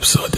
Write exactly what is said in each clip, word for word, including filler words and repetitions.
زاده.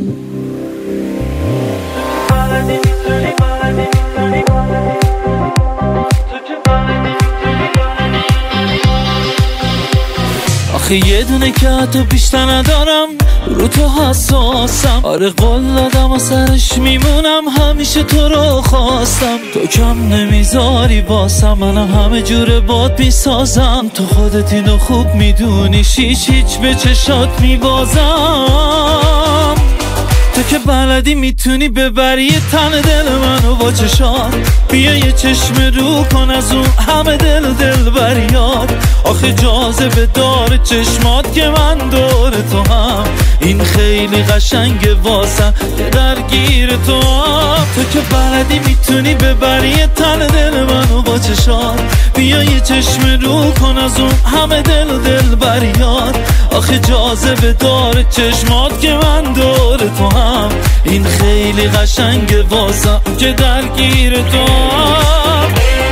آخه یه دونه که حتی بیشتر ندارم، رو تو حساسم. آره قول دادم و سرش میمونم، همیشه تو رو خواستم. تو کم نمیذاری واسم، منم همه جوره باد میسازم. تو خودت اینو خوب میدونی، هیچ هیچ به چشات میبازم. تو که بلدی میتونی ببری یه تن دل منو با چشات. بیا یه چشم رو کن از اون همه دل و دل بریاد. آخه جاذبه داره چشمات که من دور تو هم. این خیلی قشنگه واسم که درگیر تو هم. تو که بلدی میتونی ببری یه تن دل منو با چشات. بیا یه چشم رو کن از اون همه دل و دل بریاد. آخه جاذبه داره چشمات که من دور تو هم. این خیلی قشنگه واسم که درگیر تو هم.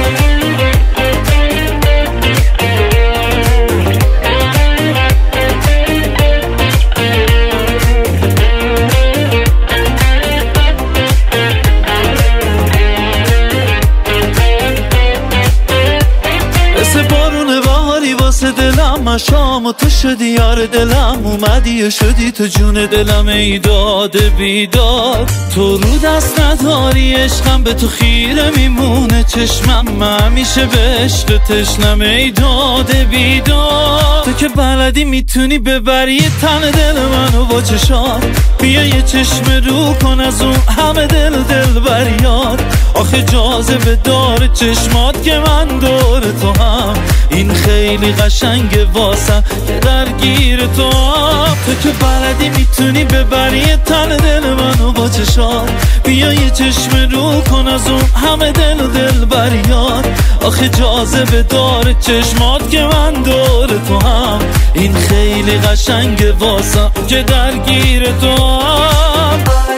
دلم مشام و تو شدی یار دلم. اومدی و شدی تو جون دلم، ای داد بیداد. تو رو دست نداری عشقم، به تو خیره میمونه چشمم. همیشه به عشق تشنم، ای داد بیداد. تو که بلدی میتونی ببری یه تن دل منو با چشات. بیا یه چشم رو کن از اون همه دل و دل بریاد. آخه جاذبه داره چشمات که من دور تو هم. این خیلی قشنگه واسم که درگیر تو هم. تو که بلدی میتونی ببری یه تن دل منو با چشات. بیا یه چشم رو کن از اون همه دل و دل بریاد. آخه جاذبه داره چشمات که من دور تو هم. این خیلی قشنگه واسم که درگیر تو هم.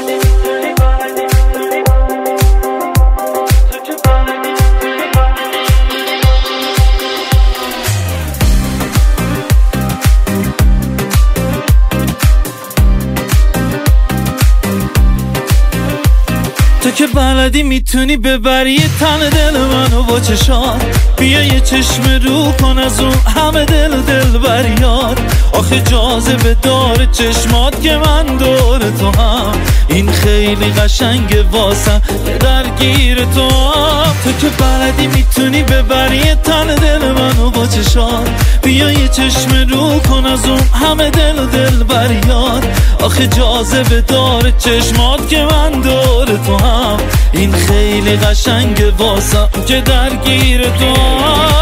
تو که بلدی میتونی ببری یه تن دل منو با چشات. بیا یه چشم رو کن از اون همه دل و دل بریاد. آخه جاذبه داره چشمات که من دور تو هم. این خیلی قشنگه واسم که درگیر تو هم. تو که بلدی میتونی ببری یه تن دل منو با چشات. بیا یه چشم رو کن از اون همه دل و دل بریاد. آخه جاذبه داره چشمات که من دور تو هم. این خیلی قشنگه واسم که درگیر تو هم.